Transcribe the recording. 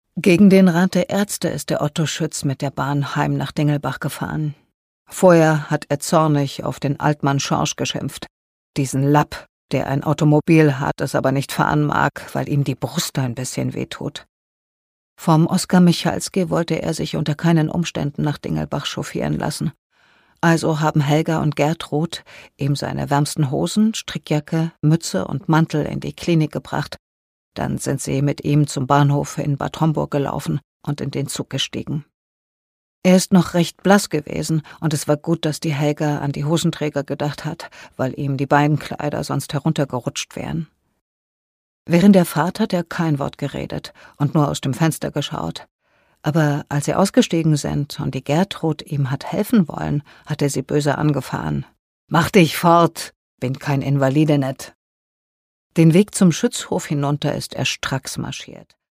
Gegen den Rat der Ärzte ist der Otto Schütz mit der Bahn heim nach Dingelbach gefahren. Vorher hat er zornig auf den Altmann Schorsch geschimpft. Diesen Lapp, der ein Automobil hat, es aber nicht fahren mag, weil ihm die Brust ein bisschen wehtut. Vom Oskar Michalski wollte er sich unter keinen Umständen nach Dingelbach chauffieren lassen. Also haben Helga und Gertrud ihm seine wärmsten Hosen, Strickjacke, Mütze und Mantel in die Klinik gebracht. Dann sind sie mit ihm zum Bahnhof in Bad Homburg gelaufen und in den Zug gestiegen. Er ist noch recht blass gewesen, und es war gut, dass die Helga an die Hosenträger gedacht hat, weil ihm die Beinkleider sonst heruntergerutscht wären. Während der Fahrt hat er kein Wort geredet und nur aus dem Fenster geschaut. Aber als sie ausgestiegen sind und die Gertrud ihm hat helfen wollen, hat er sie böse angefahren. »Mach dich fort, bin kein Invalide net.« Den Weg zum Schützhof hinunter ist er stracks marschiert.